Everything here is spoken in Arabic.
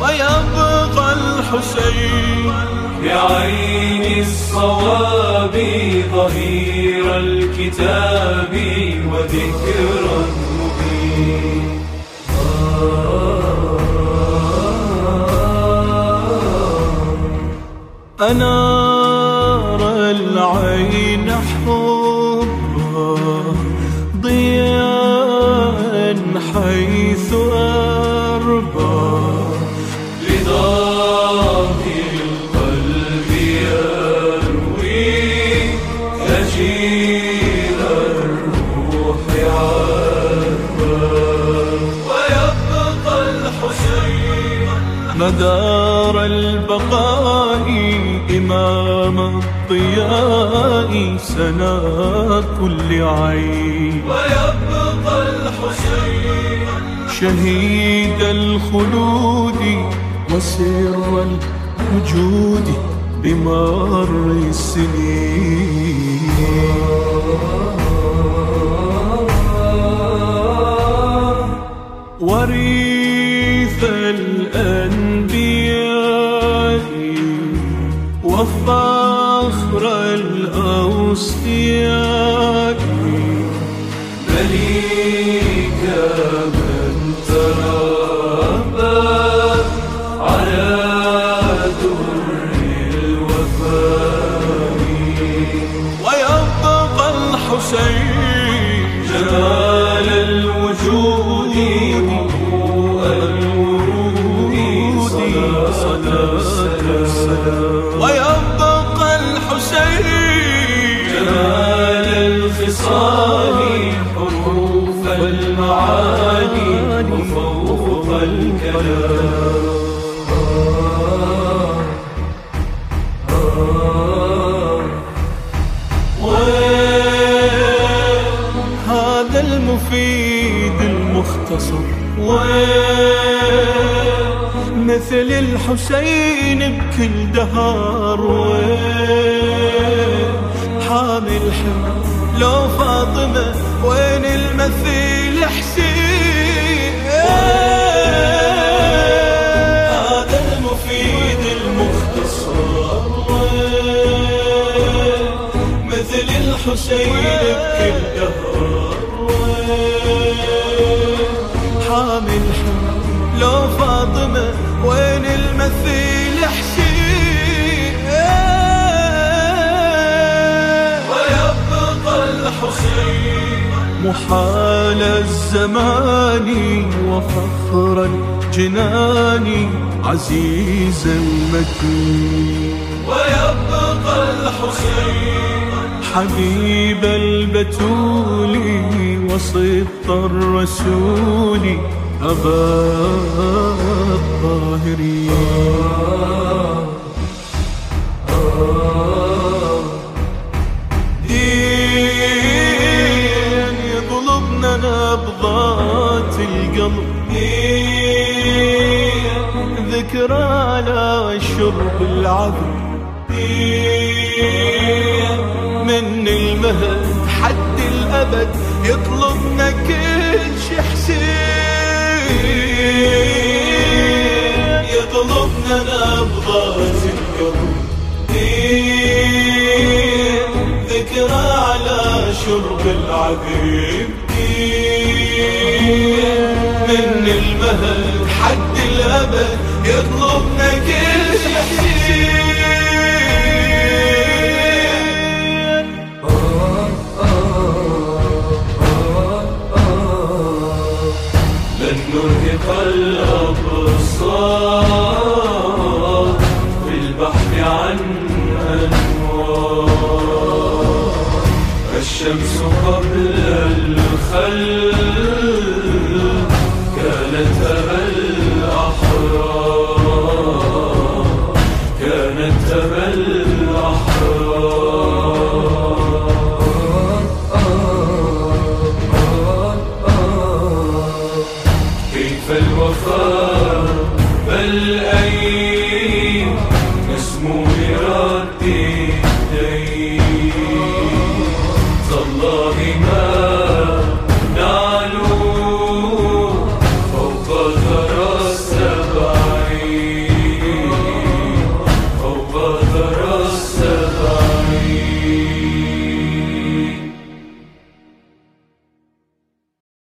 ويبقى الحسين بعين الصواب ظهير الكتاب وذكرا مبين. أنار العين حبا ضياء حيث أربى لضاهي القلب يروي نشيد الروح عذبا. ويبقى الحسين مدار البقاء إمام الضياء سنا كل عين. ويبقى الحسين شهيد الخلود وسر الوجود بمر السنين. وريث الأنبياء وفخر الأوصياء مليك من تربى على در الوفاء. ويبقى الحسين جمال الوجود وضوء الورود صلاة السلام. ويبقى الحسين جمال الخصال حروف المعاني وفوق الكلام. هذا المفيد المختصر مثل الحسين بكل دهر. حامل حمل لو فاطمة وين المثيل حسين. هذا المفيد المختصر مثل الحسين بكل دهر. حامل حمل لو فاطمة وين المثيل حسين. ويبقى الحسين محال الزمان وفخر الجنان عزيزا مكين. ويبقى الحسين حبيب البتول وصدق الرسول أبا الطاهرين. دين يطلبنا نبضات القلب ذكرى على شرب العذب. من المهد حد الأبد يطلبنا كل شي حسين. يطلبنا نبضات القلب ذكرى على شرب العذب. من المهد حد الأبد يطلبنا كل شي حسين. لن نرهق الأبصار في البحث عن أنوار. الشمس قبل الخلق كانت أبا الأحرار. كانت أبا الأحرار. كيف الوفاء بل